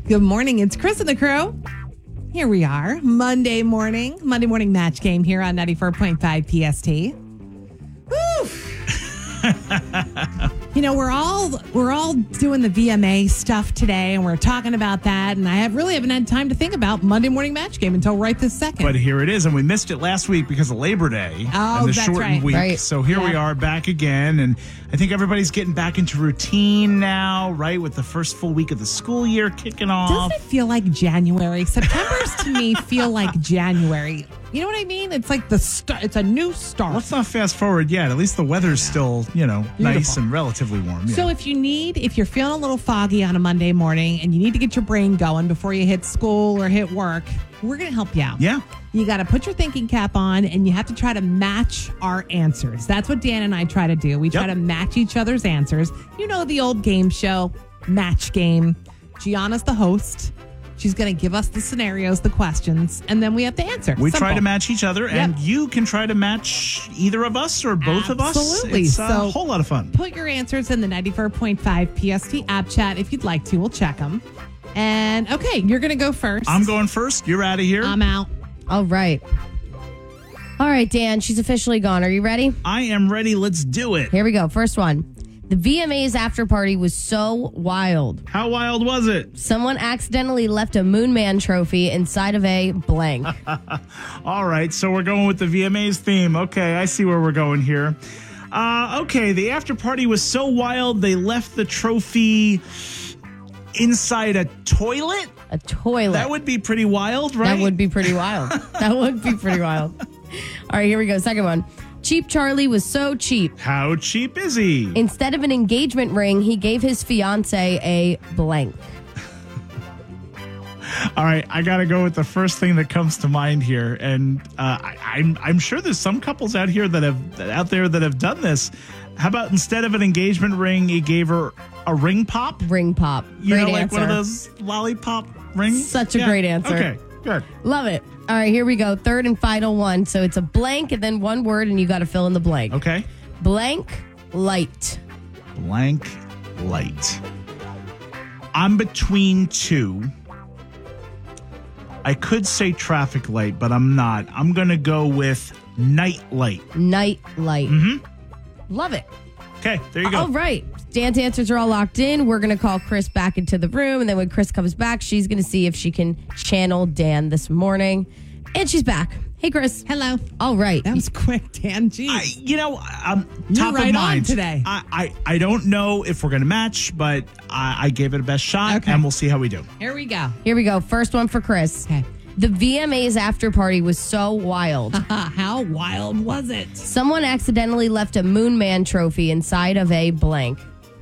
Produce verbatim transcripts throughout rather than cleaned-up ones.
Good morning. It's Chris and the crew. Here we are, Monday morning, Monday morning match game here on ninety-four point five P S T. Woo! You know, we're all we're all doing the V M A stuff today, and we're talking about that. And I have really haven't had time to think about Monday morning match game until right this second. But here it is, and we missed it last week because of Labor Day oh, and the that's shortened right. week. Right. So here yeah. we are back again, and I think everybody's getting back into routine now, right? With the first full week of the school year kicking off. Doesn't it feel like January? September's to me feel like January. You know what I mean? It's like the start. It's a new start. Let's not fast forward yet. At least the weather's still, you know, Beautiful. nice and relatively warm. Yeah. So if you need, if you're feeling a little foggy on a Monday morning and you need to get your brain going before you hit school or hit work, we're going to help you out. Yeah. You got to put your thinking cap on and you have to try to match our answers. That's what Dan and I try to do. We try Yep. to match each other's answers. You know the old game show, Match Game. Gianna's the host. She's going to give us the scenarios, the questions, and then we have to answer. We Simple. try to match each other, and Yep. you can try to match either of us or both Absolutely. of us. It's uh, So a whole lot of fun. Put your answers in the ninety-four point five P S T app chat if you'd like to. We'll check them. And okay, you're going to go first. I'm going first. You're out of here. I'm out. All right. All right, Dan, she's officially gone. Are you ready? I am ready. Let's do it. Here we go. First one. The V M A's after party was so wild. How wild was it? Someone accidentally left a Moon Man trophy inside of a blank. All right, so we're going with the V M A's theme. Okay, I see where we're going here. Uh, okay, the after party was so wild they left the trophy inside a toilet? A toilet. That would be pretty wild, right? That would be pretty wild. That would be pretty wild. All right, here we go. Second one. Cheap Charlie was so cheap. How cheap is he? Instead of an engagement ring, he gave his fiance a blank. All right, I got to go with the first thing that comes to mind here, and uh, I, I'm I'm sure there's some couples out here that have out there that have done this. How about instead of an engagement ring, he gave her a ring pop? Ring pop. You Great know, like answer. one of those lollipop rings. Such a great answer. Okay, good. Love it. All right, here we go. Third and final one. So it's a blank and then one word, and you got to fill in the blank. Okay. Blank light. Blank light. I'm between two. I could say traffic light, but I'm not. I'm going to go with night light. Night light. Mm-hmm. Love it. Okay, there you go. All right. Dan's answers are all locked in. We're going to call Chris back into the room. And then when Chris comes back, she's going to see if she can channel Dan this morning. And she's back. Hey, Chris. Hello. All right. That was quick, Dan. Jeez. I, you know, I'm You're top right of on mind today. I, I, I don't know if we're going to match, but I, I gave it a best shot, Okay. and we'll see how we do. Here we go. Here we go. First one for Chris. Okay. The V M A's after party was so wild. How wild was it? Someone accidentally left a Moon Man trophy inside of a blank.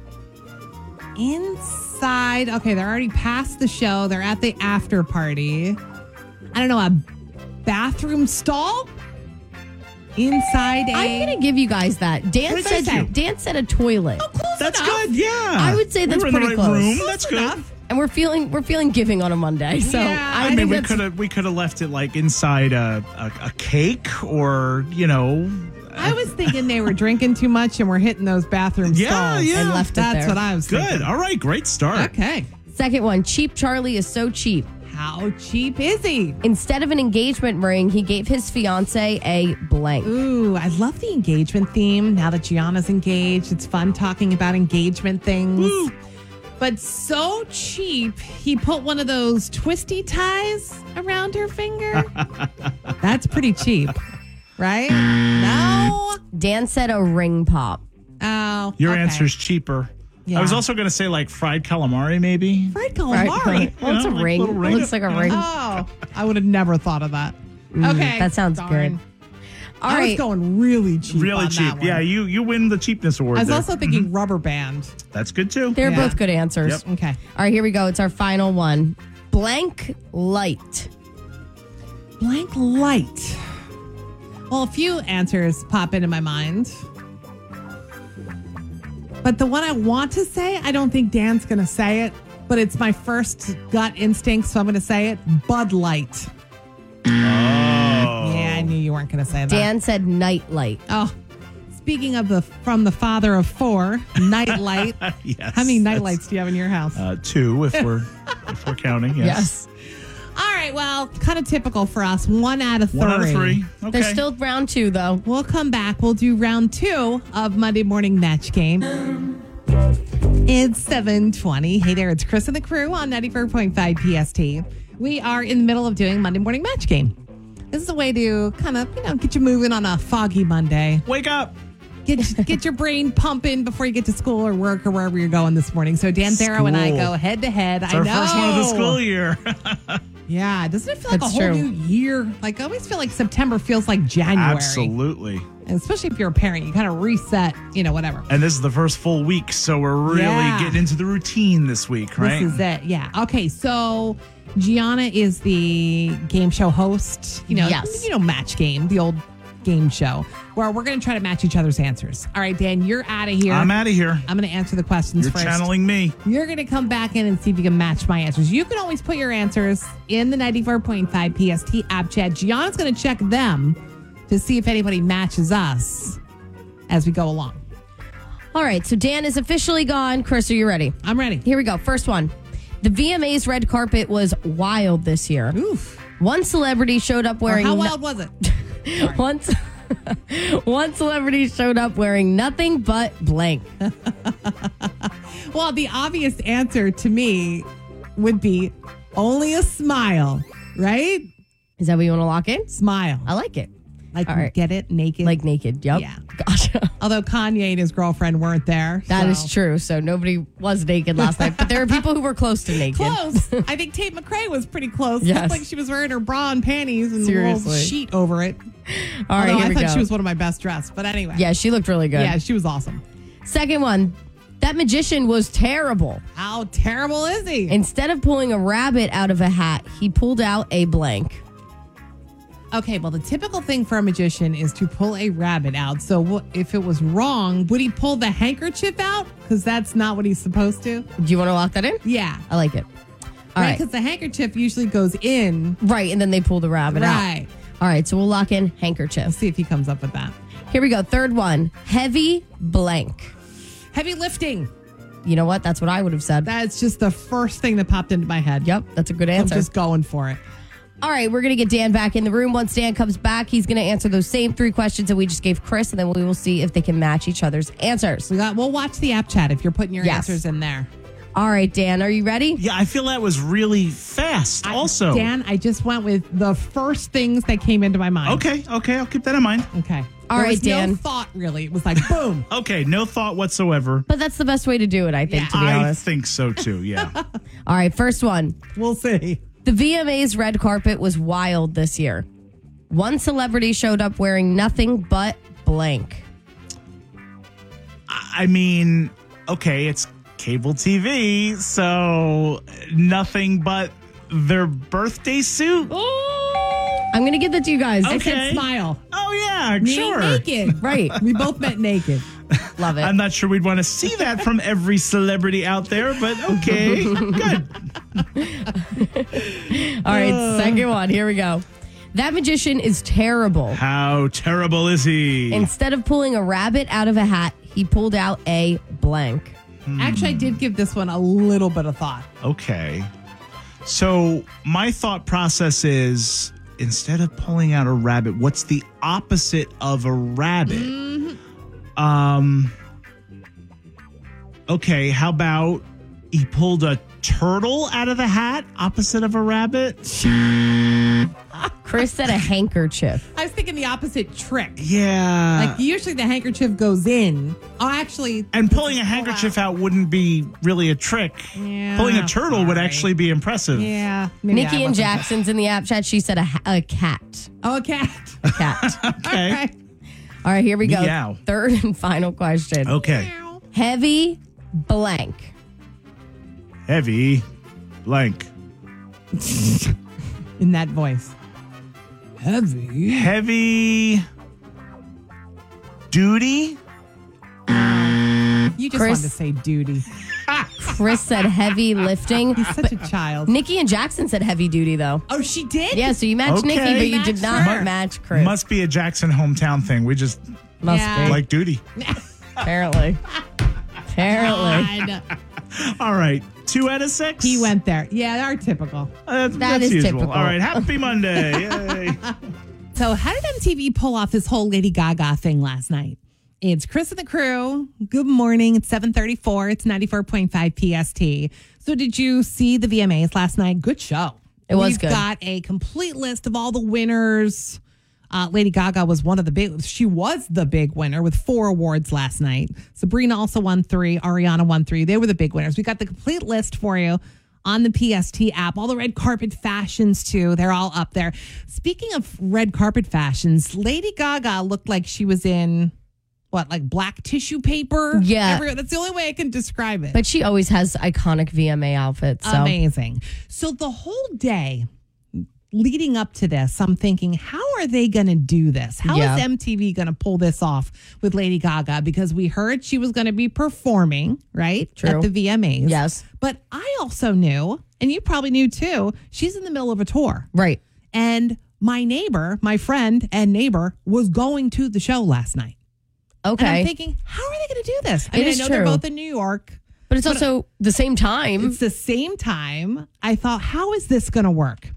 Inside. Okay, they're already past the show. They're at the after party. I don't know, a bathroom stall? Inside a... I'm going to give you guys that. Dan What said did you? Dan said a toilet. Oh, close That's enough. good, yeah. I would say that's we were in pretty the right close. room. Close That's good. enough. And we're feeling we're feeling giving on a Monday. So Yeah, I, I, think mean, we that's could have we could have left it like inside a, a a cake, or you know. I was thinking they were drinking too much and were hitting those bathroom Yeah, stalls. yeah. and left it That's there. what I was Good. thinking. All right. Great start. Okay. Second one, Cheap Charlie is so cheap. How cheap is he? Instead of an engagement ring, he gave his fiance a blank. Ooh, I love the engagement theme. Now that Gianna's engaged, it's fun talking about engagement things. Woo. But so cheap, he put one of those twisty ties around her finger. That's pretty cheap, right? No. Dan said a ring pop. Oh, Your okay. answer's cheaper. Yeah. I was also going to say like fried calamari, maybe. fried calamari. Well, it's You a know, like ring. little ring. It looks like a ring. Oh, I would have never thought of that. Okay, that sounds darn. good. All I was right. going really cheap. Really on cheap. that one. Yeah, you you win the cheapness award. I was there. also thinking rubber band. That's good too. They're Yeah. both good answers. Yep. Okay. All right, here we go. It's our final one. Blank light. Blank light. Well, a few answers pop into my mind. But the one I want to say, I don't think Dan's going to say it, but it's my first gut instinct, so I'm going to say it. Bud Light. Oh. Yeah, I knew you weren't going to say that. Dan said night light. Oh, speaking of the from the father of four, night light. Yes. How many night that's- lights do you have in your house? Uh, two, if we're before counting. Yes. Yes. All right, well, kind of typical for us. One out of three. One out of three. Okay. There's still round two, though. We'll come back. We'll do round two of Monday Morning Match Game. It's seven twenty. Hey there, it's Chris and the crew on ninety-four point five P S T. We are in the middle of doing Monday Morning Match Game. This is a way to kind of, you know, get you moving on a foggy Monday. Wake up. Get get your brain pumping before you get to school or work or wherever you're going this morning. So Dan Thero and I School. go head to head. It's I our know. first one of the school year. Yeah, doesn't it feel like That's a whole true. new year? Like I always feel like September feels like January. Absolutely. And especially if you're a parent, you kind of reset, you know, whatever. And this is the first full week, so we're really Yeah. getting into the routine this week, right? This is it. Yeah. Okay. So Gianna is the game show host. You know, Yes. you know, Match Game, the old game show, where we're going to try to match each other's answers. All right, Dan, you're out of here. I'm out of here. I'm going to answer the questions You're first. channeling me. You're going to come back in and see if you can match my answers. You can always put your answers in the ninety-four point five P S T app chat. Gianna's going to check them to see if anybody matches us as we go along. All right, so Dan is officially gone. Chris, are you ready? I'm ready. Here we go. First one. The V M A's red carpet was wild this year. Oof. One celebrity showed up Or wearing how no- wild was it? One, ce- one celebrity showed up wearing nothing but blank. Well, the obvious answer to me would be only a smile, right? Is that what you want to lock in? Smile. I like it. Like, All right. get it? Naked? Like naked. Yep. Yeah. Gotcha. Although Kanye and his girlfriend weren't there. That so. is true. So nobody was naked last night, but there were people who were close to naked. Close. I think Tate McRae was pretty close. Yes. Looked like she was wearing her bra and panties and a Seriously. little sheet over it. All right, Although here I we thought go. she was one of my best dressed. But anyway. Yeah, she looked really good. Yeah, she was awesome. Second one. That magician was terrible. How terrible is he? Instead of pulling a rabbit out of a hat, he pulled out a blank. Okay, well, the typical thing for a magician is to pull a rabbit out. So wh- if it was wrong, would he pull the handkerchief out? Because that's not what he's supposed to. Do you want to lock that in? Yeah. I like it. All Right? right. Because the handkerchief usually goes in. Right, and then they pull the rabbit Right. out. All right, so we'll lock in handkerchief. Let's see if he comes up with that. Here we go. Third one. Heavy blank. Heavy lifting. You know what? That's what I would have said. That's just the first thing that popped into my head. Yep, that's a good I'm answer. just going for it. All right, we're going to get Dan back in the room. Once Dan comes back, he's going to answer those same three questions that we just gave Chris, and then we will see if they can match each other's answers. We got. We'll watch the app chat if you're putting your Yes. answers in there. All right, Dan, are you ready? Yeah, I feel that was really fast. I- also, Dan, I just went with the first things that came into my mind. Okay, okay, I'll keep that in mind. Okay. All There right, was Dan. No thought really. It was like boom. Okay, no thought whatsoever. But that's the best way to do it, I think, Yeah. to be I honest. think so too. Yeah. All right, first one. We'll see. The V M A's red carpet was wild this year. One celebrity showed up wearing nothing but blank. I mean, okay, it's cable T V, so nothing but their birthday suit. I'm going to give that to you guys. I Okay. said smile. Oh yeah, Me sure. naked. Right. We both meant naked. Love it. I'm not sure we'd want to see that from every celebrity out there, but okay, good. All right, second one. Here we go. That magician is terrible. How terrible is he? Instead of pulling a rabbit out of a hat, he pulled out a blank. Actually, I did give this one a little bit of thought. Okay. So my thought process is instead of pulling out a rabbit, what's the opposite of a rabbit? Mm-hmm. Um. Okay, how about he pulled a turtle out of the hat, opposite of a rabbit? Chris said a handkerchief. I was thinking the opposite trick. Yeah. Like usually the handkerchief goes in. Oh, actually. and pulling a handkerchief out wouldn't be really a trick. Yeah, Pulling a turtle would sorry. actually be impressive. Yeah. maybe I Nikki and wasn't- Jackson's in the app chat. She said a, ha- a cat. Oh, a cat. A cat. Okay. All right. All right, here we go. Meow. Third and final question. Okay. Heavy blank. Heavy blank. In that voice. Heavy. Heavy duty? You just Chris- wanted to say duty. Chris said heavy lifting. He's such a child. Nikki and Jackson said heavy duty, though. Oh, she did? Yeah, so you matched Okay. Nikki, but you Matched did not her. match Chris. Must be a Jackson hometown thing. We just Must Yeah. be. like duty. Apparently. Apparently. God. All right. Two out of six? He went there. Yeah, our typical. Uh, that's That that's is usual. typical. All right. Happy Monday. Yay. So how did M T V pull off this whole Lady Gaga thing last night? It's Chris and the crew. Good morning. It's seven thirty-four. It's ninety-four point five P S T. So did you see the V M As last night? Good show. It was We've good. got a complete list of all the winners. Uh, Lady Gaga was one of the big, she was the big winner with four awards last night. Sabrina also won three. Ariana won three. They were the big winners. We got the complete list for you on the P S T app. All the red carpet fashions, too. They're all up there. Speaking of red carpet fashions, Lady Gaga looked like she was in, what, like black tissue paper? Yeah. Everywhere. That's the only way I can describe it. But she always has iconic V M A outfits. So. Amazing. So the whole day leading up to this, I'm thinking, how are they going to do this? How Yeah. is M T V going to pull this off with Lady Gaga? Because we heard she was going to be performing, right? True. At the V M As. Yes. But I also knew, and you probably knew too, she's in the middle of a tour. Right. And my neighbor, my friend and neighbor, was going to the show last night. Okay. And I'm thinking, how are they going to do this? I It mean, is I know they're true. both in New York. But it's also the same time. It's the same time. I thought, how is this going to work?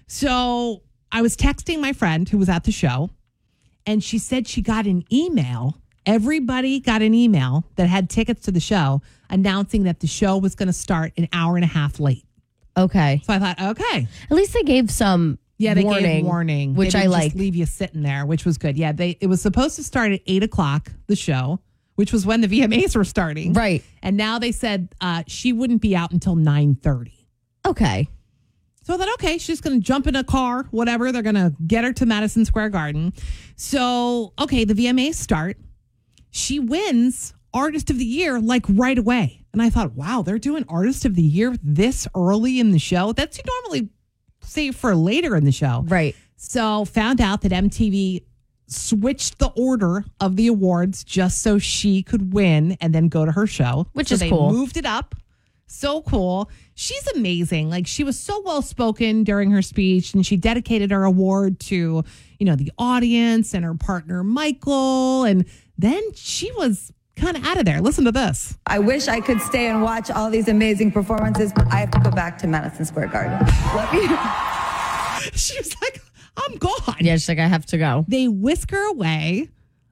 So I was texting my friend who was at the show, and she said she got an email. Everybody got an email that had tickets to the show announcing that the show was going to start an hour and a half late. Okay. So I thought, okay. At least they gave some Yeah, they warning, gave warning, which they I didn't like. Just leave you sitting there, which was good. Yeah, they it was supposed to start at eight o'clock. The show, which was when the V M As were starting, Right. And now they said uh, she wouldn't be out until nine thirty. Okay. So I thought, okay, she's going to jump in a car, whatever. They're going to get her to Madison Square Garden. So, okay, the V M As start. She wins Artist of the Year like right away. And I thought, wow, they're doing Artist of the Year this early in the show. That's you normally save for later in the show. Right. So found out that M T V switched the order of the awards just so she could win and then go to her show. Which so is they cool. moved it up. So cool. She's amazing. Like, she was so well spoken during her speech, and she dedicated her award to, you know, the audience and her partner, Michael. And then she was kind of out of there. Listen to this. I wish I could stay and watch all these amazing performances, but I have to go back to Madison Square Garden. Love you. She was like, I'm gone. Yeah, she's like, I have to go. They whisk her away.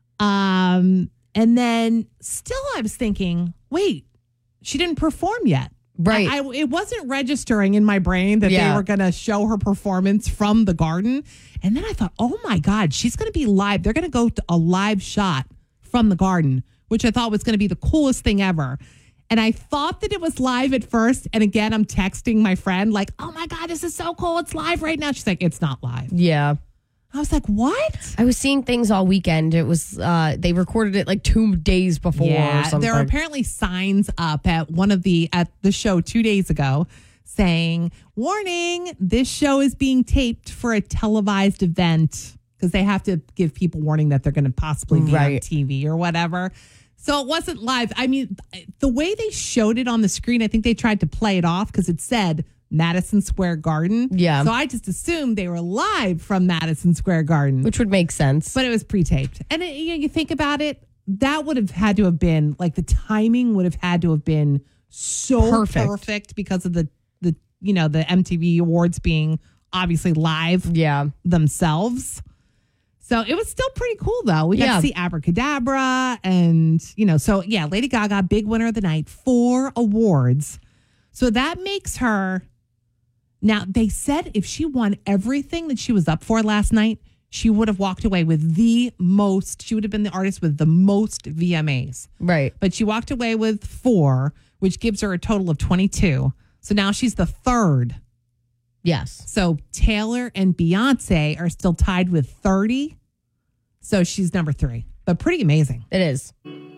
Um, and then still I was thinking, wait, she didn't perform yet. Right. I, I, it wasn't registering in my brain that Yeah. they were going to show her performance from the garden. And then I thought, oh my God, she's going to be live. They're going to go to a live shot from the garden, which I thought was going to be the coolest thing ever. And I thought that it was live at first. And again, I'm texting my friend like, oh my God, this is so cool. It's live right now. She's like, it's not live. Yeah. I was like, what? I was seeing things all weekend. It was, uh, they recorded it like two days before or something. there are apparently signs up at one of the at the show two days ago saying, "Warning: this show is being taped for a televised event," because they have to give people warning that they're going to possibly be on Right. T V or whatever. So it wasn't live. I mean, the way they showed it on the screen, I think they tried to play it off because it said Madison Square Garden. Yeah. So I just assumed they were live from Madison Square Garden. Which would make sense. But it was pre-taped. And it, you know, you think about it, that would have had to have been, like, the timing would have had to have been so Perfect. perfect, because of the, the you know, the M T V Awards being obviously live yeah. themselves. So it was still pretty cool, though. We got Yeah. to see Abracadabra and, you know, so yeah, Lady Gaga, big winner of the night, four awards. So that makes her, now they said if she won everything that she was up for last night, she would have walked away with the most, she would have been the artist with the most V M As. Right. But she walked away with four, which gives her a total of twenty-two. So now she's the third. Yes. So Taylor and Beyonce are still tied with thirty. So she's number three, but pretty amazing. It is.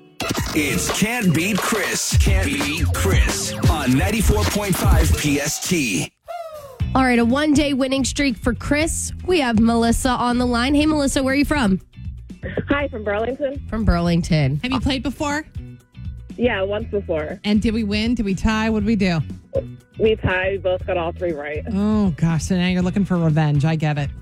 It's Can't Beat Chris. Can't Beat Chris on ninety-four point five P S T. All right, a one day winning streak for Chris. We have Melissa on the line. Hey, Melissa, where are you from? Hi, from Burlington. From Burlington. Have you played before? Yeah, once before. And did we win? Did we tie? What did we do? We tied. We both got all three right. Oh, gosh. So now you're looking for revenge. I get it.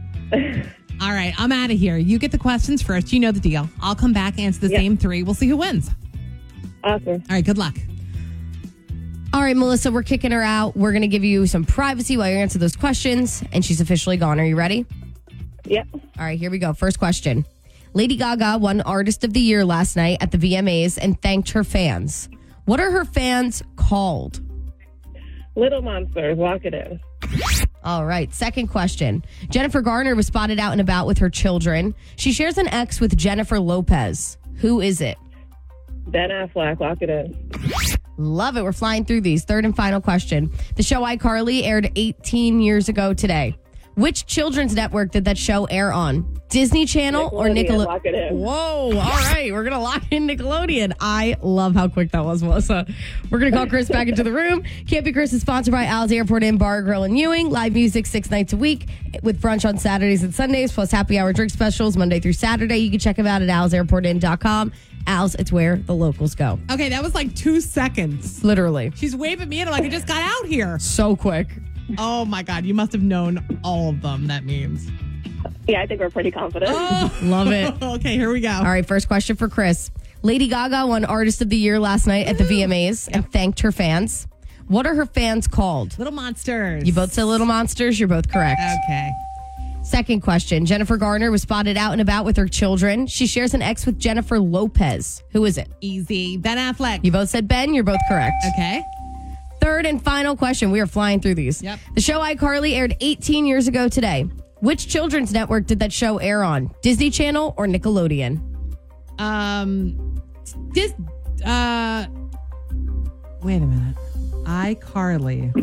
All right. I'm out of here. You get the questions first. You know the deal. I'll come back, answer the Yep. same three. We'll see who wins. Awesome. All right. Good luck. All right, Melissa, we're kicking her out. We're going to give you some privacy while you answer those questions, and she's officially gone. Are you ready? Yep. All right, here we go. First question. Lady Gaga won Artist of the Year last night at the V M As and thanked her fans. What are her fans called? Little Monsters, lock it in. All right, second question. Jennifer Garner was spotted out and about with her children. She shares an ex with Jennifer Lopez. Who is it? Ben Affleck, lock it in. Love it. We're flying through these. Third and final question. The show iCarly aired eighteen years ago today. Which children's network did that show air on? Disney Channel or Nickelodeon, Nickelodeon? lock it in. Whoa. All right. We're going to lock in Nickelodeon. I love how quick that was, Melissa. We're going to call Chris back into the room. Can't Be Chris is sponsored by Al's Airport Inn Bar, Grill, and Ewing. Live music six nights a week with brunch on Saturdays and Sundays, plus happy hour drink specials Monday through Saturday. You can check them out at als airport inn dot com. Al's, it's where the locals go. Okay, that was like two seconds. Literally. She's waving me in like I just got out here. So quick. Oh my God, you must have known all of them, that means. Yeah, I think we're pretty confident. Oh. Love it. Okay, here we go. All right, first question for Chris. Lady Gaga won Artist of the Year last night at the V M As and thanked her fans. What are her fans called? Little Monsters. You both said Little Monsters. You're both correct. Okay. Second question. Jennifer Garner was spotted out and about with her children. She shares an ex with Jennifer Lopez. Who is it? Easy. Ben Affleck. You both said Ben. You're both correct. Okay. Third and final question. We are flying through these. Yep. The show iCarly aired eighteen years ago today. Which children's network did that show air on? Disney Channel or Nickelodeon? Um, Dis, uh, wait a minute. iCarly.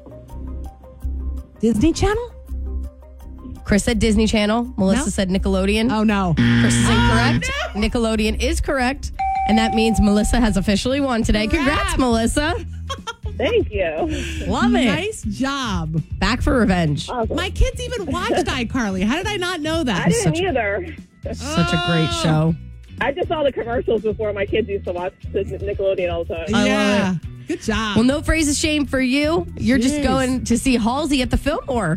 Disney Channel? Chris said Disney Channel. Melissa No. said Nickelodeon. Oh, no. Chris is incorrect. Nickelodeon is correct. And that means Melissa has officially won today. Congrats, Crap. Melissa. Thank you. Love it. Nice job. Back for revenge. Awesome. My kids even watched iCarly. How did I not know that? I didn't such- either. Such a great show. I just saw the commercials before. My kids used to watch the Nickelodeon all the time. I yeah. love Good job. Well, no phrase of shame for you. You're just Jeez. going to see Halsey at the Fillmore.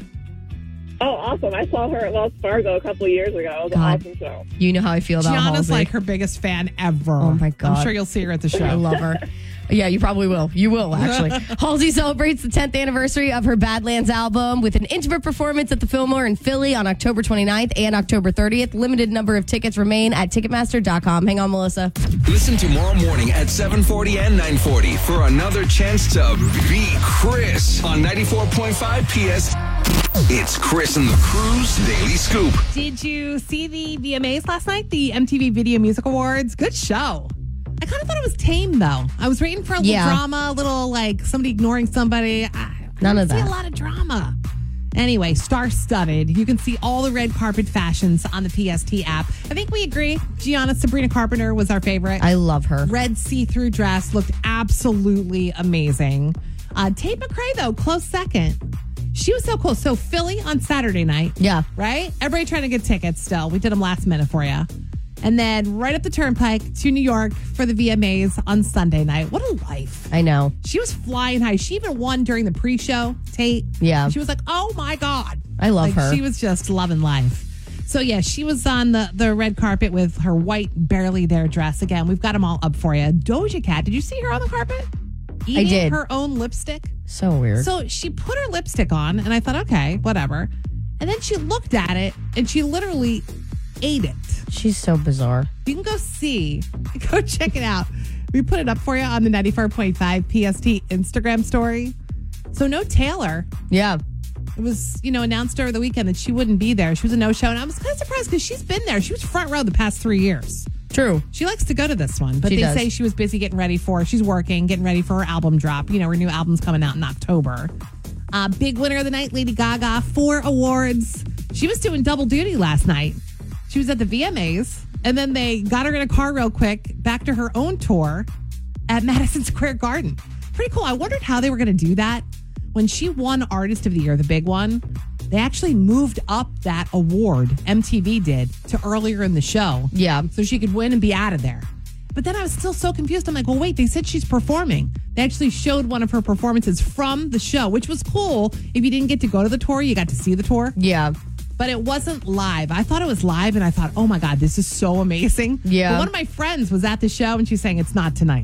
Oh, awesome. I saw her at Wells Fargo a couple of years ago. It was God. an awesome show. You know how I feel about Gianna's Halsey. like her biggest fan ever. Oh, my God. I'm sure you'll see her at the show. I love her. Yeah, you probably will. You will, actually. Halsey celebrates the tenth anniversary of her Badlands album with an intimate performance at the Fillmore in Philly on October twenty-ninth and October thirtieth. Limited number of tickets remain at ticketmaster dot com. Hang on, Melissa. Listen tomorrow morning at seven forty and nine forty for another chance to beat Chris on ninety-four point five P S. It's Chris and the Crew's Daily Scoop. Did you see the V M As last night? The M T V Video Music Awards? Good show. I kind of thought it was tame, though. I was waiting for a little Yeah. drama, a little like somebody ignoring somebody. I, I None didn't of see that. a lot of drama. Anyway, star-studded. You can see all the red carpet fashions on the P S T app. I think we agree. Gianna Sabrina Carpenter was our favorite. I love her. Red see-through dress looked absolutely amazing. Uh, Tate McRae, though, close second. She was so cool. So Philly on Saturday night. Yeah. Right? Everybody trying to get tickets still. We did them last minute for you. And then right up the turnpike to New York for the V M As on Sunday night. What a life. I know. She was flying high. She even won during the pre-show, Tate. Yeah. She was like, oh my God. I love Like, her. She was just loving life. So yeah, she was on the, the red carpet with her white, barely there dress. Again, we've got them all up for you. Doja Cat, did you see her on the carpet? Eating did. her own lipstick. So weird. So she put her lipstick on, and I thought, okay, whatever. And then she looked at it, and she literally ate it. She's so bizarre. You can go see, go check it out. We put it up for you on the ninety-four point five P S T Instagram story. So no Taylor. Yeah. It was, you know, announced over the weekend that she wouldn't be there. She was a no-show, and I was kind of surprised because she's been there. She was front row the past three years. True. She likes to go to this one, but She they does. say she was busy getting ready for, she's working, getting ready for her album drop. You know, her new album's coming out in October. Uh, big winner of the night, Lady Gaga, four awards. She was doing double duty last night. She was at the V M As, and then they got her in a car real quick back to her own tour at Madison Square Garden. Pretty cool. I wondered how they were going to do that. When she won Artist of the Year, the big one, they actually moved up that award, M T V did, to earlier in the show. Yeah. So she could win and be out of there. But then I was still so confused. I'm like, well, wait, they said she's performing. They actually showed one of her performances from the show, which was cool. If you didn't get to go to the tour, you got to see the tour. Yeah. But it wasn't live. I thought it was live, and I thought, oh my God, this is so amazing. Yeah. But one of my friends was at the show, and she's saying it's not tonight.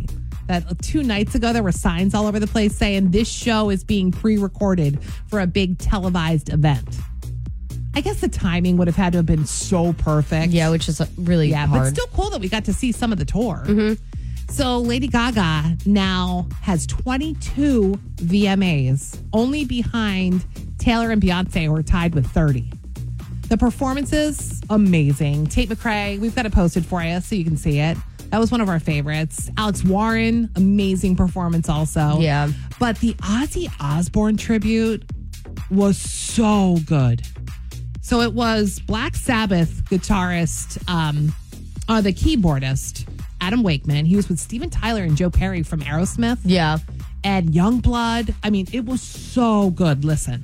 that two nights ago there were signs all over the place saying this show is being pre-recorded for a big televised event. I guess the timing would have had to have been so perfect. Yeah, which is really yeah, hard. but still cool that we got to see some of the tour. Mm-hmm. So Lady Gaga now has twenty-two V M As, only behind Taylor and Beyonce, who are tied with thirty. The performances, amazing. Tate McRae, we've got it posted for you so you can see it. That was one of our favorites. Alex Warren, amazing performance also. Yeah. But the Ozzy Osbourne tribute was so good. So it was Black Sabbath guitarist, um, uh, the keyboardist, Adam Wakeman. He was with Steven Tyler and Joe Perry from Aerosmith. Yeah. And Youngblood. I mean, it was so good. Listen.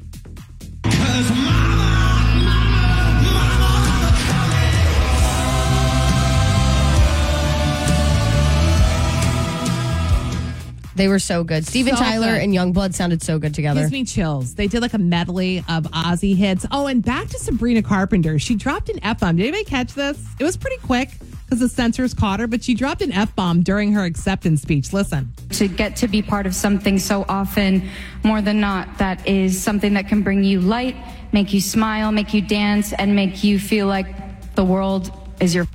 They were so good. Steven So Tyler good. and Youngblood sounded so good together. Gives me chills. They did like a medley of Ozzy hits. Oh, and back to Sabrina Carpenter. She dropped an F-bomb. Did anybody catch this? It was pretty quick because the censors caught her, but she dropped an F-bomb during her acceptance speech. Listen. To get to be part of something so often, more than not, that is something that can bring you light, make you smile, make you dance, and make you feel like the world is your...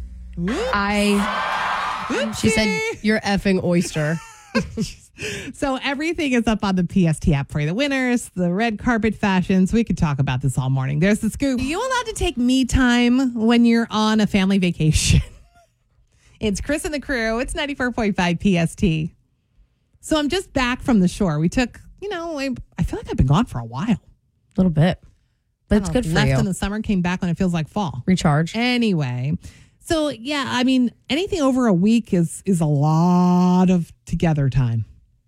I... She said, "You're effing oyster." So everything is up on the P S T app for you. The winners, the red carpet fashions. We could talk about this all morning. There's the scoop. Are you allowed to take me time when you're on a family vacation? It's Chris and the crew. It's ninety-four point five P S T. So I'm just back from the shore. We took, you know, I, I feel like I've been gone for a while. A little bit. But it's I good don't for know, you. Left in the summer, came back when it feels like fall. Recharge. Anyway, so yeah, I mean, anything over a week is is a lot of together time.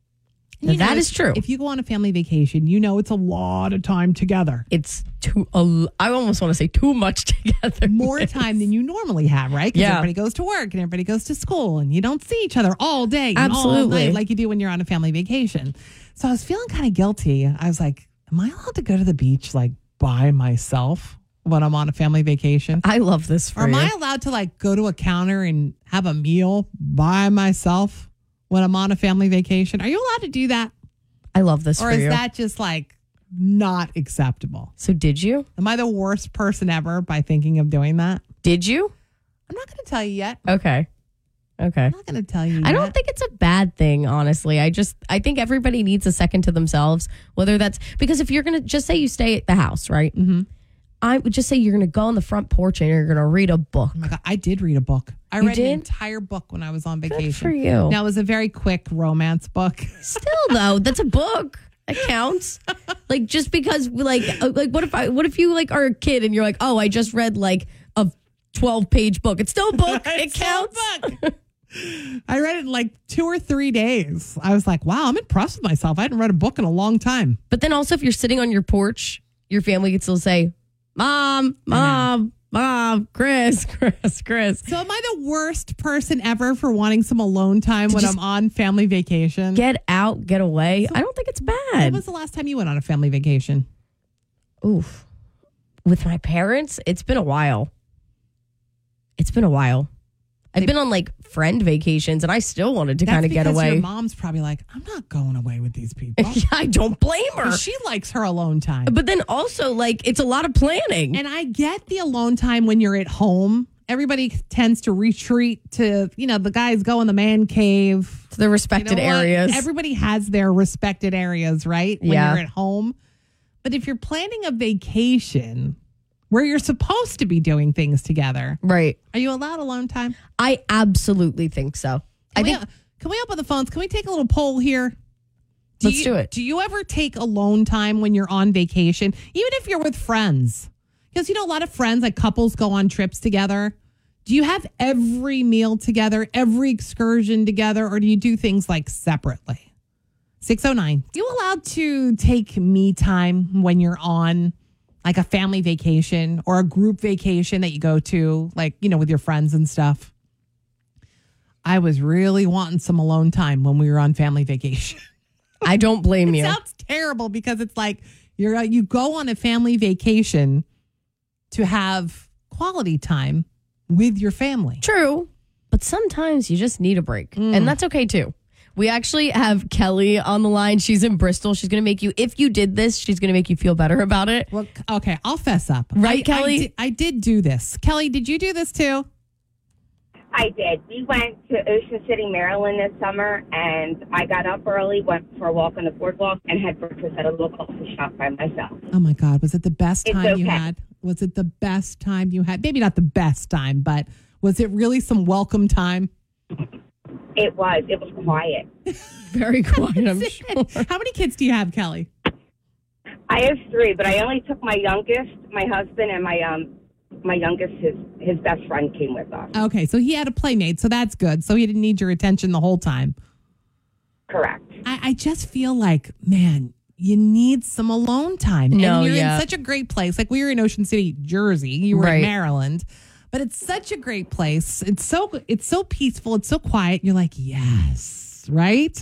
And you That know, is true. If you go on a family vacation, you know it's a lot of time together. It's too, uh, I almost want to say too much together. More time than you normally have, right? Because Yeah. everybody goes to work and everybody goes to school and you don't see each other all day and Absolutely. all night like you do when you're on a family vacation. So I was feeling kind of guilty. I was like, am I allowed to go to the beach like by myself when I'm on a family vacation? I love this for Or am you. I allowed to like go to a counter and have a meal by myself when I'm on a family vacation? Are you allowed to do that? I love this Or for is you. that just like not acceptable? So did you? Am I the worst person ever by thinking of doing that? Did you? I'm not going to tell you yet. Okay. Okay. I'm not going to tell you I yet. don't think it's a bad thing, honestly. I just, I think everybody needs a second to themselves, whether that's, because if you're going to, just say you stay at the house, right? Mm-hmm. I would just say you're going to go on the front porch and you're going to read a book. Oh my God, I did read a book. I You read did? an entire book when I was on vacation. for you. Now, it was a very quick romance book. Still, though, that's a book. That counts. Like, just because, like, uh, like what if I, what if you like are a kid and you're like, oh, I just read like a twelve page book. It's still a book. It It's still a counts. book. I read it in like two or three days. I was like, wow, I'm impressed with myself. I hadn't read a book in a long time. But then also, if you're sitting on your porch, your family can still say, Mom, Mom, Mom, Chris, Chris, Chris. So am I the worst person ever for wanting some alone time when just I'm on family vacation? Get out, get away. I don't think it's When bad. was the last time you went on a family vacation? Oof. With my parents, it's been a while. It's been a while. I've been on like friend vacations and I still wanted to That's kind of get because away. Your mom's probably like, I'm not going away with these people. I don't blame her. 'Cause she likes her alone time. But then also, like, it's a lot of planning. And I get the alone time when you're at home. Everybody tends to retreat to, you know, the guys go in the man cave. To the respected You know what? areas. Everybody has their respected areas, right? When Yeah. you're at home. But if you're planning a vacation where you're supposed to be doing things together, Right. are you allowed alone time? I absolutely think so. I Can we, think can we open the phones? Can we take a little poll here? Do Let's you, do it. Do you ever take alone time when you're on vacation, even if you're with friends? Because, you know, a lot of friends, like couples, go on trips together. Do you have every meal together, every excursion together, or do you do things like separately? six oh nine. Are you allowed to take me time when you're on like a family vacation or a group vacation that you go to, like, you know, with your friends and stuff? I was really wanting some alone time when we were on family vacation. I don't blame It you. sounds terrible because it's like you're you go on a family vacation to have quality time with your family. True. But sometimes you just need a break. And that's okay too. We actually have Kelly on the line. She's in Bristol. She's going to make you, if you did this, she's going to make you feel better about it. Well, okay, I'll fess up. Right, I, Kelly? I did, I did do this. Kelly, did you do this too? I did. We went to Ocean City, Maryland this summer, and I got up early, went for a walk on the boardwalk, and had breakfast at a local coffee shop by myself. Oh my God, was it the best It's time you okay. had? Was it the best time you had? Maybe not the best time, but was it really some welcome time? It was. It was quiet. Very quiet, I'm sure. How many kids do you have, Kelly? I have three, but I only took my youngest, my husband, and my um, my youngest, his his best friend came with us. Okay, so he had a playmate, so that's good. So he didn't need your attention the whole time. Correct. I, I just feel like, man, you need some alone time. No, and you're yeah. in such a great place. Like we were in Ocean City, Jersey. You were Right. in Maryland. But it's such a great place. It's so it's so peaceful. It's so quiet. You're like, yes, right?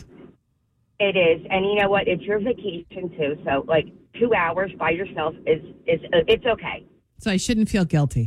It is, and you know what? It's your vacation too, so like two hours by yourself is is uh, it's okay. So I shouldn't feel guilty.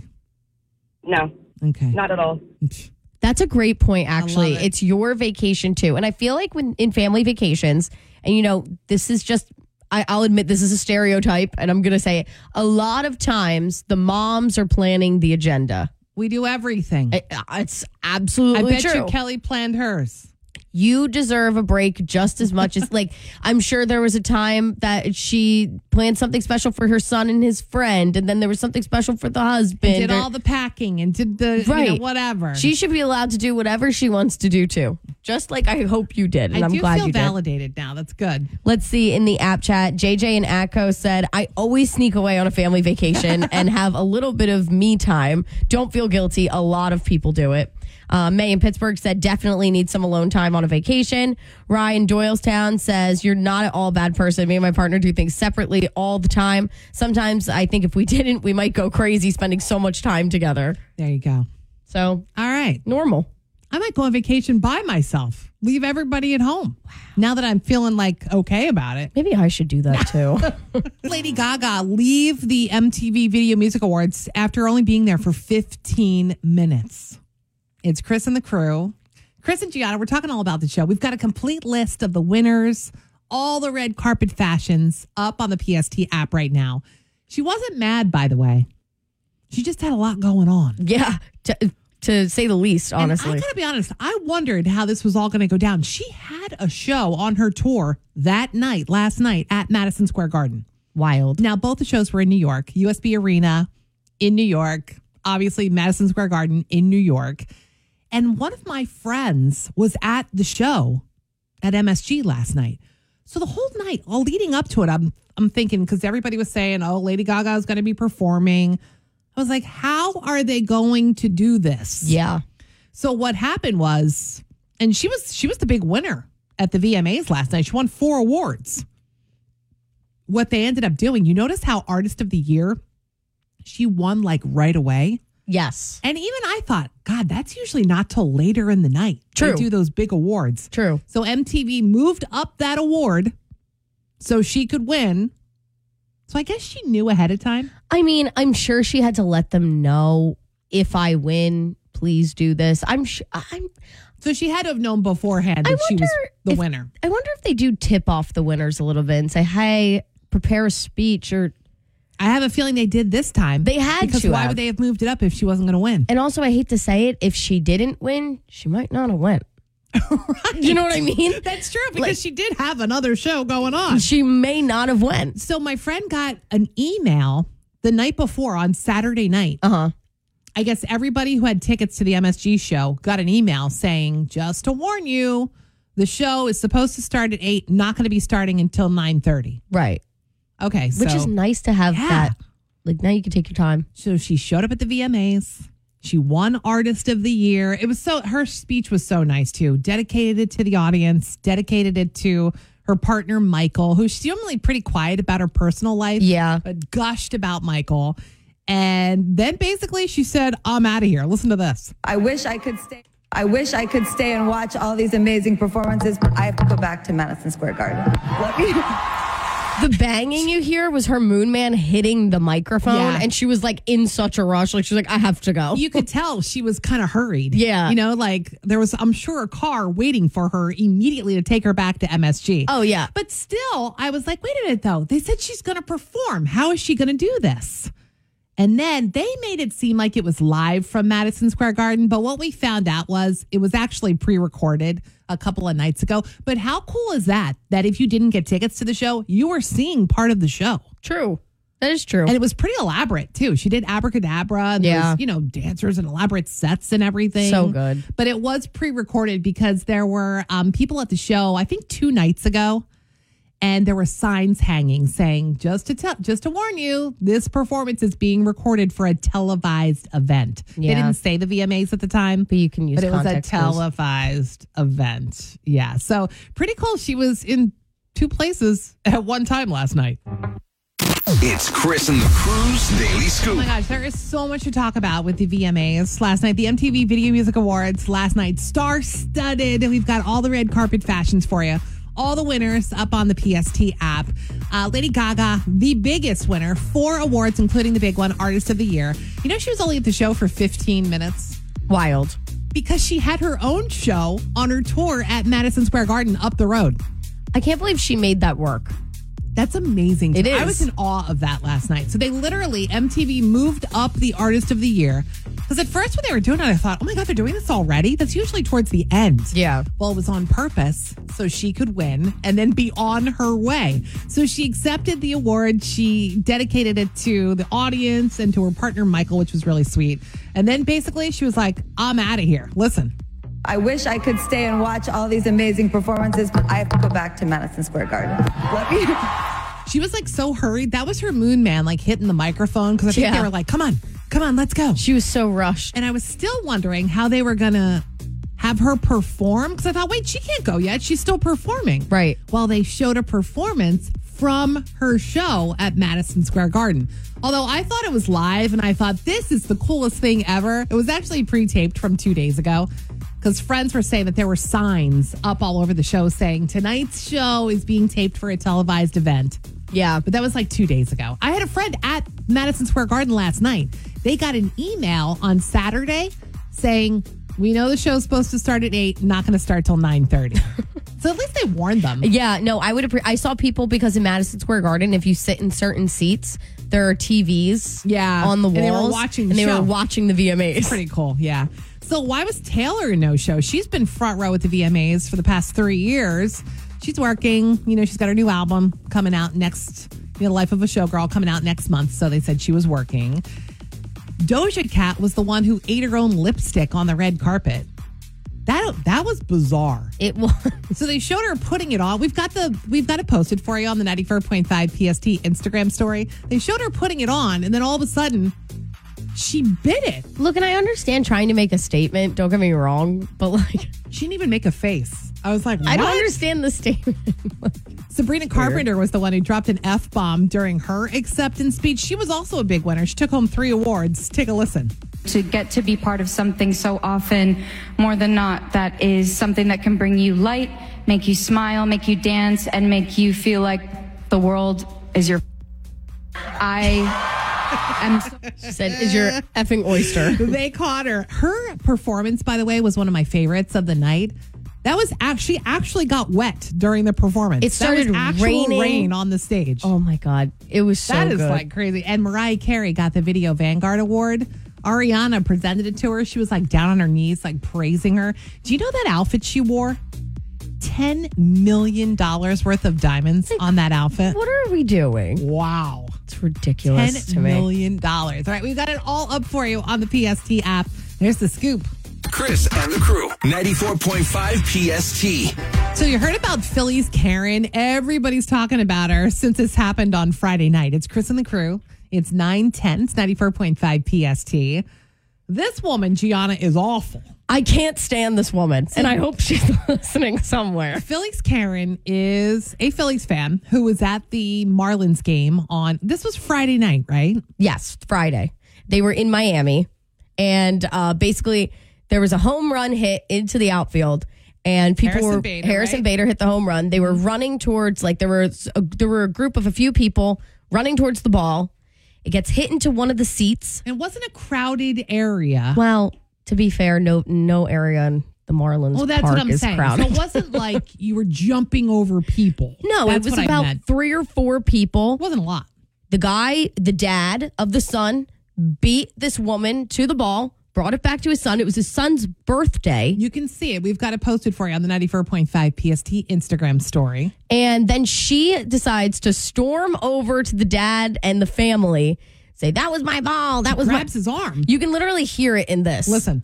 No, Okay. not at all. That's a great point, actually. love it. It's your vacation, too. And I feel like when in family vacations, and you know, this is just, I, I'll admit this is a stereotype, and I'm going to say it. A lot of times, the moms are planning the agenda. We do everything. It- it's I absolutely bet true. you Kelly planned hers. You deserve a break just as much as, like, I'm sure there was a time that she planned something special for her son and his friend, and then there was something special for the husband. Did or- all the packing and did the you know, Right. whatever. She should be allowed to do whatever she wants to do, too. Just like I hope you did, and I I'm do glad feel you did. validated now. That's good. Let's see in the app chat. J J and Atco said, I always sneak away on a family vacation and have a little bit of me time. Don't feel guilty. A lot of people do it. Uh, May in Pittsburgh said, definitely need some alone time on a vacation. Ryan Doylestown says, you're not at all a bad person. Me and my partner do things separately all the time. Sometimes I think if we didn't, we might go crazy spending so much time together. There you go. So All right. normal. I might go on vacation by myself. Leave everybody at home. Now that I'm feeling like okay about it. Maybe I should do that too. Lady Gaga leave the M T V Video Music Awards after only being there for fifteen minutes. It's Chris and the crew. Chris and Gianna, we're talking all about the show. We've got a complete list of the winners, all the red carpet fashions up on the P S T app right now. She wasn't mad, by the way. She just had a lot going on. Yeah, to, to say the least, honestly. And I gotta be honest, I wondered how this was all gonna go down. She had a show on her tour that night, last night at Madison Square Garden. Wild. Now, both the shows were in New York, U S B Arena in New York, obviously Madison Square Garden in New York. And one of my friends was at the show at M S G last night. So the whole night, all leading up to it, I'm I'm thinking, because everybody was saying, oh, Lady Gaga is going to be performing. I was like, how are they going to do this? Yeah. So what happened was, and she was she was the big winner at the V M As last night. She won four awards. What they ended up doing, you notice how Artist of the Year, she won like right away. Yes. And even I thought, God, that's usually not till later in the night. True. They do those big awards. True. So M T V moved up that award so she could win. So I guess she knew ahead of time. I mean, I'm sure she had to let them know, if I win, please do this. I'm sure. I'm. So she had to have known beforehand I that she was wonder the if- winner. I wonder if they do tip off the winners a little bit and say, "Hey, prepare a speech," or. I have a feeling they did this time. They had because to why have. would they have moved it up if she wasn't going to win? And also, I hate to say it, if she didn't win, she might not have went. Right. You know what I mean? That's true because Like- she did have another show going on. She may not have went. So my friend got an email the night before on Saturday night. Uh huh. I guess everybody who had tickets to the M S G show got an email saying, just to warn you, the show is supposed to start at eight, not going to be starting until nine thirty. Right. Okay. So, Which is nice to have Yeah. that. Like, now you can take your time. so she showed up at the V M As. She won Artist of the Year. It was so, her speech was so nice too. Dedicated it to the audience, dedicated it to her partner, Michael, who's normally pretty quiet about her personal life. Yeah. But gushed about Michael. And then basically she said, I'm out of here. Listen to this. I wish I could stay. I wish I could stay and watch all these amazing performances, but I have to go back to Madison Square Garden. Let me, The banging you hear was her moon man hitting the microphone, Yeah. and she was like in such a rush. Like she's like, I have to go. You could tell she was kind of hurried. Yeah. You know, like there was, I'm sure, a car waiting for her immediately to take her back to M S G. Oh, yeah. But still, I was like, wait a minute, though. They said she's going to perform. How is she going to do this? And then they made it seem like it was live from Madison Square Garden. But what we found out was it was actually pre-recorded a couple of nights ago. But how cool is that? That if you didn't get tickets to the show, you were seeing part of the show. True. That is true. And it was pretty elaborate, too. She did abracadabra. And Yeah. there was, you know, dancers and elaborate sets and everything. So good. But it was pre-recorded because there were um, people at the show, I think two nights ago. And there were signs hanging saying, just to tell, just to warn you, this performance is being recorded for a televised event. Yeah. They didn't say the V M As at the time, But you can use but it was a context clues. televised event. Yeah. So pretty cool. She was in two places at one time last night. It's Chris and the Crew's Daily Oh Scoop. my gosh, there is so much to talk about with the V M As. Last night, the M T V Video Music Awards. Last night, star-studded. We've got all the red carpet fashions for you. All the winners up on the P S T app. Uh, Lady Gaga, the biggest winner. Four awards, including the big one, Artist of the Year. You know, she was only at the show for fifteen minutes Wild. because she had her own show on her tour at Madison Square Garden up the road. I can't believe she made that work. That's amazing. It I is. was in awe of that last night. So they literally, M T V moved up the Artist of the Year. Because at first when they were doing it, I thought, oh my God, they're doing this already? That's usually towards the end. Yeah. Well, it was on purpose so she could win and then be on her way. So she accepted the award. She dedicated it to the audience and to her partner, Michael, which was really sweet. And then basically she was like, I'm out of here. Listen. I wish I could stay and watch all these amazing performances, but I have to go back to Madison Square Garden. Love you. She was like so hurried. That was her moon man, like hitting the microphone. Because I think Yeah. they were like, come on, come on, let's go. She was so rushed. And I was still wondering how they were going to have her perform. Because I thought, wait, she can't go yet. She's still performing. Right. Well, they showed a performance from her show at Madison Square Garden. Although I thought it was live and I thought this is the coolest thing ever. It was actually pre-taped from two days ago. Because friends were saying that there were signs up all over the show saying tonight's show is being taped for a televised event. Yeah. But that was like two days ago. I had a friend at Madison Square Garden last night. They got an email on Saturday saying, we know the show's supposed to start at eight, not going to start till nine thirty. So at least they warned them. Yeah, no, I would. Appre- I saw people because in Madison Square Garden, if you sit in certain seats, there are T Vs. Yeah. on the walls, And they were watching the and they show. were watching the V M As. Pretty cool, yeah. So why was Taylor a no-show? She's been front row with the V M As for the past three years. She's working. You know, she's got her new album coming out next, you know, Life of a Showgirl coming out next month. So they said she was working. Doja Cat was the one who ate her own lipstick on the red carpet. That that was bizarre. It was. So they showed her putting it on. We've got the we've got it posted for you on the ninety-four point five P S T Instagram story. They showed her putting it on, and then all of a sudden, she bit it. Look, and I understand trying to make a statement. Don't get me wrong, but like, She didn't even make a face. I was like, what? I don't understand the statement. Sabrina Carpenter was the one who dropped an F-bomb during her acceptance speech. She was also a big winner. She took home three awards. Take a listen. To get to be part of something so often, more than not, that is something that can bring you light, make you smile, make you dance, and make you feel like the world is your. I am. She said, "Is your effing oyster?" They caught her. Her performance, by the way, was one of my favorites of the night. That was actually actually got wet during the performance. It started that was actual raining. rain on the stage. Oh my god, it was so that is good. like crazy. And Mariah Carey got the Video Vanguard Award. Ariana presented it to her. She was like down on her knees, like praising her. Do you know that outfit she wore? ten million dollars worth of diamonds on that outfit. What are we doing? Wow. It's ridiculous to ten me. million dollars. All right, we've got it all up for you on the P S T app. There's the scoop. Chris and the Crew, ninety-four point five P S T. So you heard about Philly's Karen. Everybody's talking about her since this happened on Friday night. It's Chris and the Crew. It's nine ten. It's ninety-four point five P S T. This woman, Gianna, is awful. I can't stand this woman, and I hope she's listening somewhere. Philly's Karen is a Phillies fan who was at the Marlins game on, this was Friday night, right? Yes, Friday. They were in Miami, and uh, basically there was a home run hit into the outfield, And people Harrison were Bader, Harrison right? Bader hit the home run. They were running towards like there was a, there were a group of a few people running towards the ball. It gets hit into one of the seats. It wasn't a crowded area. Well, to be fair, no no area in the Marlins Oh, that's Park what I'm is saying. crowded. So it wasn't like you were jumping over people. No, That's it was what I about meant. three or four people. It wasn't a lot. The guy, the dad of the son, beat this woman to the ball, brought it back to his son. It was his son's birthday. You can see it. We've got it posted for you on the ninety-four point five P S T Instagram story. And then she decides to storm over to the dad and the family, say, that was my ball. That was my. Grabs his arm. You can literally hear it in this. Listen.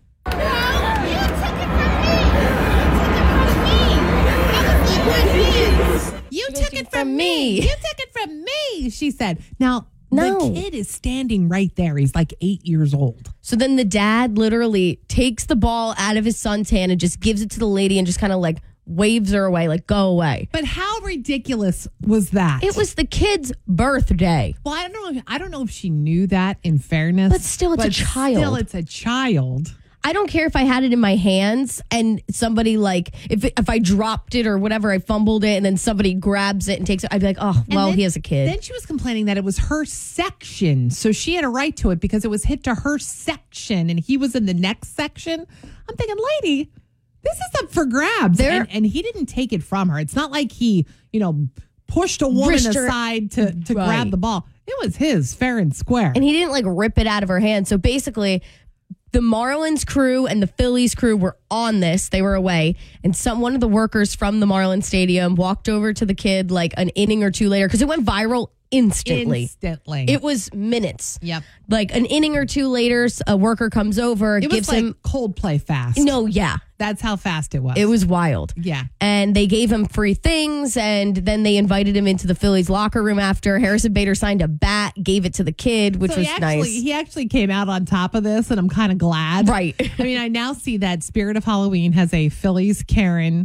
You took it from me. You took it from me, she said. Now, No. the kid is standing right there. He's like eight years old. So then the dad literally takes the ball out of his son's hand and just gives it to the lady and just kind of like waves her away, like, go away. But how ridiculous was that? It was the kid's birthday. Well, I don't know. If, I don't know if she knew that. In fairness, But still, it's a child. Still, it's a child. I don't care if I had it in my hands and somebody like if it, if I dropped it or whatever, I fumbled it and then somebody grabs it and takes it. I'd be like, oh, And well, then- he has a kid. Then she was complaining that it was her section, so she had a right to it because it was hit to her section, and he was in the next section. I'm thinking, lady, this is up for grabs, There- and, and he didn't take it from her. It's not like he, you know, pushed a woman Wrist her- aside to to Right. grab the ball. It was his, fair and square. And he didn't like rip it out of her hand. So basically, the Marlins crew and the Phillies crew were on this. They were away. And some one of the workers from the Marlins Stadium walked over to the kid like an inning or two later because it went viral instantly. Instantly, It was minutes. Yep. Like an inning or two later, a worker comes over, it was gives like him. Coldplay fast. No, yeah. That's how fast it was. It was wild. Yeah. And they gave him free things, and then they invited him into the Phillies locker room after. Harrison Bader signed a bat, gave it to the kid, which So was he actually, nice. He actually came out on top of this, and I'm kind of glad. Right. I mean, I now see that Spirit of Halloween has a Phillies Karen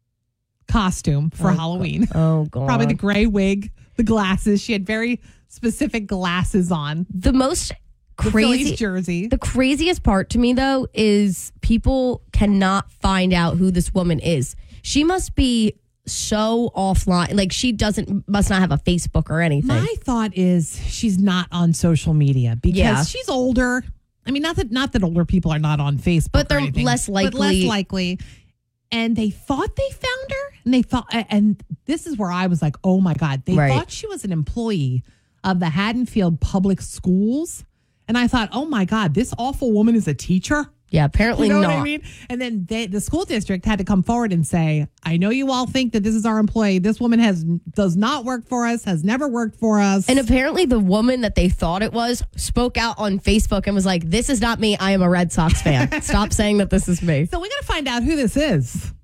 costume for Halloween. Oh, God. Probably the gray wig, the glasses. She had very specific glasses on. The most The crazy Phillies jersey. The craziest part to me, though, is people cannot find out who this woman is. She must be so offline. Like, she doesn't, must not have a Facebook or anything. My thought is she's not on social media because Yeah. she's older. I mean, not that not that older people are not on Facebook, But they're or anything, less but less likely- likely. And they thought they found her, and they thought, and this is where I was like, oh my god, they Right. thought she was an employee of the Haddonfield Public Schools, and I thought, oh my god, this awful woman is a teacher. yeah, apparently You know not. what I mean? And then they, the school district had to come forward and say, I know you all think that this is our employee. This woman has does not work for us, has never worked for us. And apparently the woman that they thought it was spoke out on Facebook and was like, this is not me. I am a Red Sox fan. Stop saying that this is me. so we got to find out who this is.